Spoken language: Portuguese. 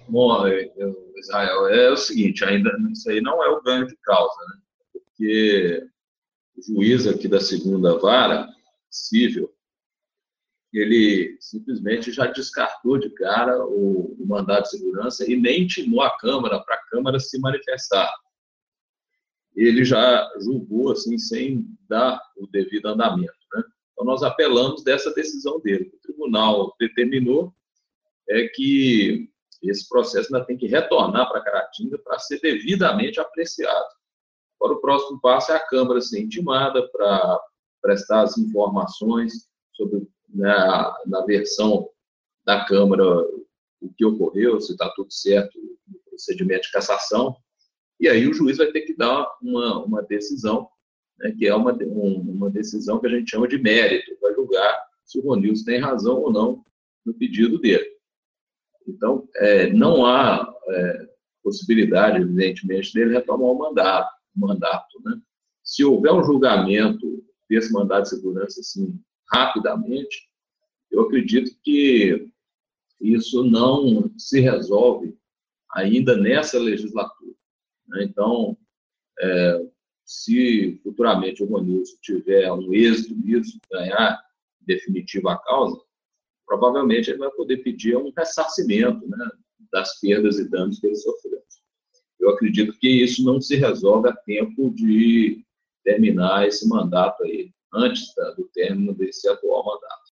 Bom, Israel, é o seguinte, ainda isso aí não é o ganho de causa, né? Porque o juiz aqui da segunda vara civil, ele simplesmente já descartou de cara o mandado de segurança e nem intimou a Câmara para a Câmara se manifestar. Ele já julgou assim sem dar o devido andamento, né? Então nós apelamos dessa decisão dele. O tribunal determinou que esse processo ainda tem que retornar para a Caratinga para ser devidamente apreciado. Agora, o próximo passo é a Câmara ser intimada para prestar as informações sobre, né, na versão da Câmara, o que ocorreu, se está tudo certo no procedimento de cassação, e aí o juiz vai ter que dar uma decisão, né, que é uma decisão que a gente chama de mérito, vai julgar se o Ronilson tem razão ou não no pedido dele. Então, não há possibilidade, evidentemente, dele retomar o mandato, né? Se houver um julgamento desse mandato de segurança assim, rapidamente, eu acredito que isso não se resolve ainda nessa legislatura, né? Então, se futuramente o Ronilson tiver um êxito nisso, ganhar definitiva a causa, provavelmente ele vai poder pedir um ressarcimento, né, das perdas e danos que ele sofreu. Eu acredito que isso não se resolve a tempo de terminar esse mandato aí, antes do término desse atual mandato.